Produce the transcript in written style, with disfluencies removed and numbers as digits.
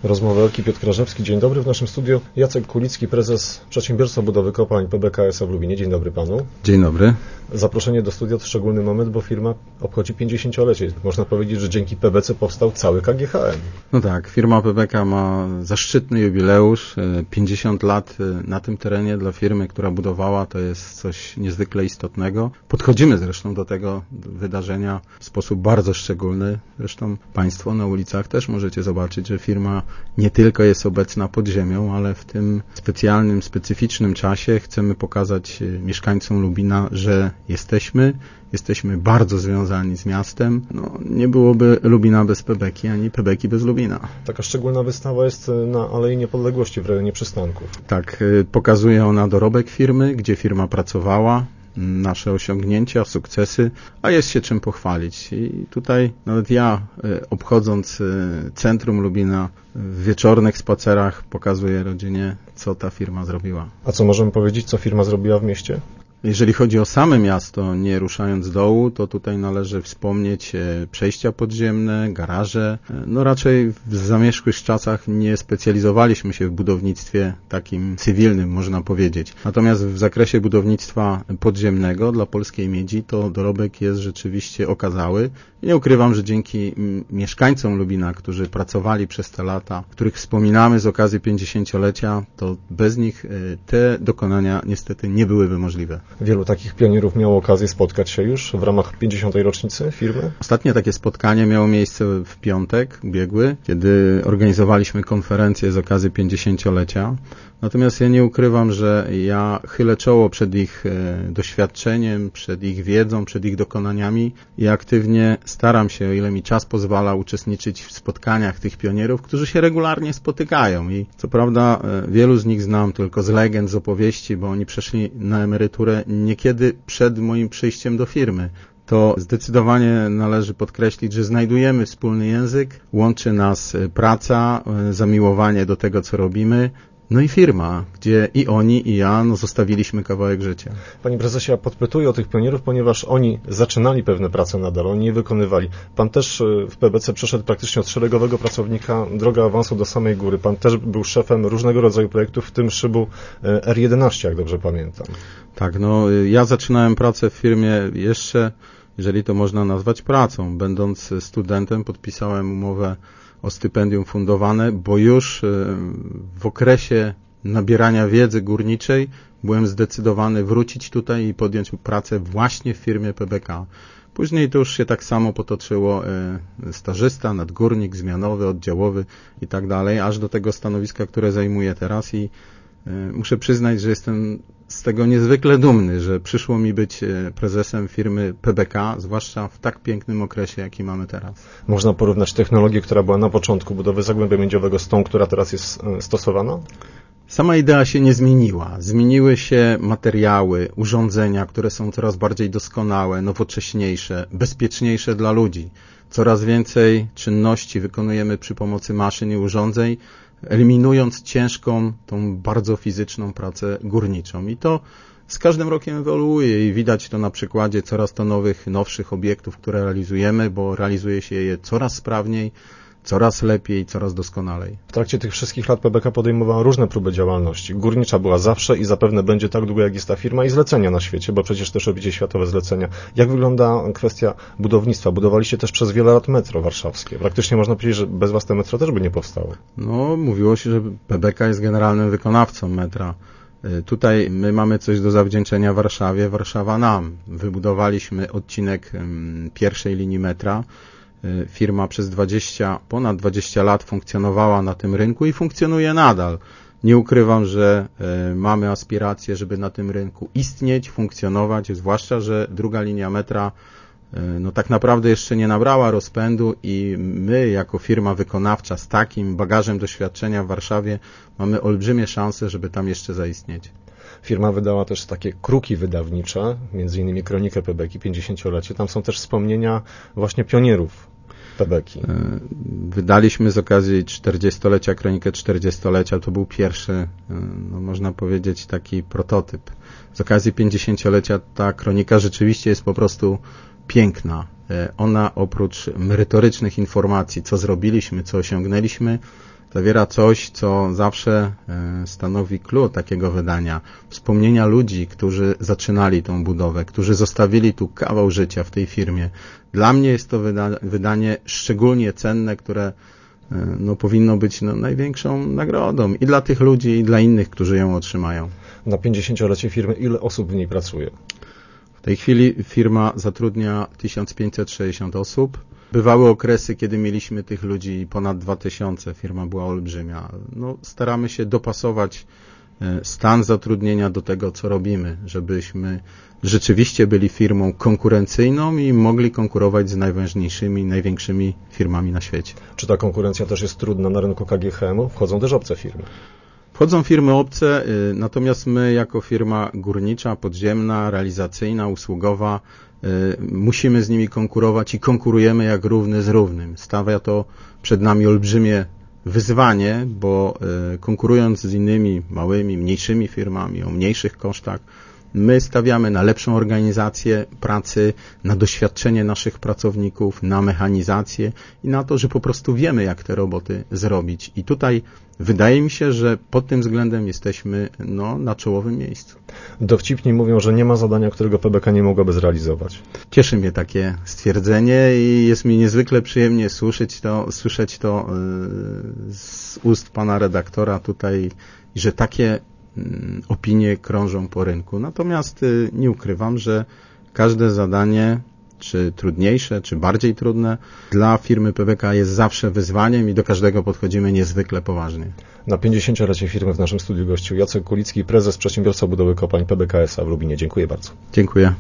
Rozmowę Elki Piotr Krażewski. Dzień dobry. W naszym studiu Jacek Kulicki, prezes Przedsiębiorstwa Budowy Kopalń PBK S.A. w Lubinie. Dzień dobry panu. Dzień dobry. Zaproszenie do studia to szczególny moment, bo firma obchodzi 50-lecie. Można powiedzieć, że dzięki PBC powstał cały KGHM. No tak, firma PBK ma zaszczytny jubileusz. 50 lat na tym terenie dla firmy, która budowała, to jest coś niezwykle istotnego. Podchodzimy zresztą do tego wydarzenia w sposób bardzo szczególny. Zresztą państwo na ulicach też możecie zobaczyć, że firma nie tylko jest obecna pod ziemią, ale w tym specjalnym, specyficznym czasie chcemy pokazać mieszkańcom Lubina, że jesteśmy bardzo związani z miastem. Nie byłoby Lubina bez PBK, ani PBK bez Lubina. Taka szczególna wystawa jest na Alei Niepodległości w rejonie przystanków. Tak, pokazuje ona dorobek firmy, gdzie firma pracowała, nasze osiągnięcia, sukcesy, a jest się czym pochwalić. I tutaj nawet ja, obchodząc centrum Lubina, w wieczornych spacerach pokazuję rodzinie, co ta firma zrobiła. A co możemy powiedzieć, co firma zrobiła w mieście? Jeżeli chodzi o same miasto, nie ruszając z dołu, to tutaj należy wspomnieć przejścia podziemne, garaże. Raczej w zamierzchłych czasach nie specjalizowaliśmy się w budownictwie takim cywilnym, można powiedzieć. Natomiast w zakresie budownictwa podziemnego dla polskiej miedzi to dorobek jest rzeczywiście okazały. I nie ukrywam, że dzięki mieszkańcom Lubina, którzy pracowali przez te lata, których wspominamy z okazji 50-lecia, to bez nich te dokonania niestety nie byłyby możliwe. Wielu takich pionierów miało okazję spotkać się już w ramach 50. rocznicy firmy? Ostatnie takie spotkanie miało miejsce w piątek ubiegły, kiedy organizowaliśmy konferencję z okazji 50-lecia. Natomiast ja nie ukrywam, że ja chylę czoło przed ich doświadczeniem, przed ich wiedzą, przed ich dokonaniami i aktywnie staram się, o ile mi czas pozwala, uczestniczyć w spotkaniach tych pionierów, którzy się regularnie spotykają. I co prawda wielu z nich znam tylko z legend, z opowieści, bo oni przeszli na emeryturę niekiedy przed moim przyjściem do firmy. To zdecydowanie należy podkreślić, że znajdujemy wspólny język, łączy nas praca, zamiłowanie do tego, co robimy, i firma, gdzie i oni, i ja zostawiliśmy kawałek życia. Panie prezesie, ja podpytuję o tych pionierów, ponieważ oni zaczynali pewne prace nadal, oni je wykonywali. Pan też w PBC przeszedł praktycznie od szeregowego pracownika drogę awansu do samej góry. Pan też był szefem różnego rodzaju projektów, w tym szybu R11, jak dobrze pamiętam. Tak, ja zaczynałem pracę w firmie jeszcze, jeżeli to można nazwać pracą. Będąc studentem, podpisałem umowę o stypendium fundowane, bo już w okresie nabierania wiedzy górniczej byłem zdecydowany wrócić tutaj i podjąć pracę właśnie w firmie PBK. Później to już się tak samo potoczyło, stażysta, nadgórnik, zmianowy, oddziałowy i tak dalej, aż do tego stanowiska, które zajmuję teraz i muszę przyznać, że jestem z tego niezwykle dumny, że przyszło mi być prezesem firmy PBK, zwłaszcza w tak pięknym okresie, jaki mamy teraz. Można porównać technologię, która była na początku budowy zagłębia miedziowego z tą, która teraz jest stosowana? Sama idea się nie zmieniła. Zmieniły się materiały, urządzenia, które są coraz bardziej doskonałe, nowocześniejsze, bezpieczniejsze dla ludzi. Coraz więcej czynności wykonujemy przy pomocy maszyn i urządzeń, eliminując ciężką, tą bardzo fizyczną pracę górniczą. I to z każdym rokiem ewoluuje i widać to na przykładzie coraz to nowszych obiektów, które realizujemy, bo realizuje się je coraz sprawniej, coraz lepiej, coraz doskonalej. W trakcie tych wszystkich lat PBK podejmowała różne próby działalności. Górnicza była zawsze i zapewne będzie tak długo, jak jest ta firma i zlecenia na świecie, bo przecież też robicie światowe zlecenia. Jak wygląda kwestia budownictwa? Budowaliście też przez wiele lat metro warszawskie. Praktycznie można powiedzieć, że bez was te metro też by nie powstało. Mówiło się, że PBK jest generalnym wykonawcą metra. Tutaj my mamy coś do zawdzięczenia Warszawie, Warszawa nam. Wybudowaliśmy odcinek pierwszej linii metra. Firma przez ponad 20 lat funkcjonowała na tym rynku i funkcjonuje nadal. Nie ukrywam, że mamy aspiracje, żeby na tym rynku istnieć, funkcjonować, zwłaszcza, że druga linia metra tak naprawdę jeszcze nie nabrała rozpędu i my jako firma wykonawcza z takim bagażem doświadczenia w Warszawie mamy olbrzymie szanse, żeby tam jeszcze zaistnieć. Firma wydała też takie kruki wydawnicze, między innymi kronikę PBK 50-lecie. Tam są też wspomnienia właśnie pionierów PBK. Wydaliśmy z okazji 40-lecia kronikę 40-lecia. To był pierwszy, można powiedzieć, taki prototyp. Z okazji 50-lecia ta kronika rzeczywiście jest po prostu piękna. Ona oprócz merytorycznych informacji, co zrobiliśmy, co osiągnęliśmy, zawiera coś, co zawsze stanowi clue takiego wydania. Wspomnienia ludzi, którzy zaczynali tą budowę, którzy zostawili tu kawał życia w tej firmie. Dla mnie jest to wydanie szczególnie cenne, które powinno być największą nagrodą i dla tych ludzi, i dla innych, którzy ją otrzymają. Na 50-lecie firmy ile osób w niej pracuje? W tej chwili firma zatrudnia 1560 osób. Bywały okresy, kiedy mieliśmy tych ludzi ponad 2000, firma była olbrzymia. Staramy się dopasować stan zatrudnienia do tego, co robimy, żebyśmy rzeczywiście byli firmą konkurencyjną i mogli konkurować z najważniejszymi, największymi firmami na świecie. Czy ta konkurencja też jest trudna na rynku KGHM-u? Wchodzą też obce firmy. Wchodzą firmy obce, natomiast my jako firma górnicza, podziemna, realizacyjna, usługowa musimy z nimi konkurować i konkurujemy jak równy z równym. Stawia to przed nami olbrzymie wyzwanie, bo konkurując z innymi małymi, mniejszymi firmami o mniejszych kosztach, my stawiamy na lepszą organizację pracy, na doświadczenie naszych pracowników, na mechanizację i na to, że po prostu wiemy, jak te roboty zrobić. I tutaj wydaje mi się, że pod tym względem jesteśmy na czołowym miejscu. Dowcipni mówią, że nie ma zadania, którego PBK nie mogłaby zrealizować. Cieszy mnie takie stwierdzenie i jest mi niezwykle przyjemnie słyszeć to z ust pana redaktora tutaj, że takie opinie krążą po rynku. Natomiast nie ukrywam, że każde zadanie, czy trudniejsze, czy bardziej trudne, dla firmy PBK jest zawsze wyzwaniem i do każdego podchodzimy niezwykle poważnie. Na 50-lecie firmy w naszym studiu gościł Jacek Kulicki, prezes Przedsiębiorstwa Budowy Kopalń PBK SA w Lubinie. Dziękuję bardzo. Dziękuję.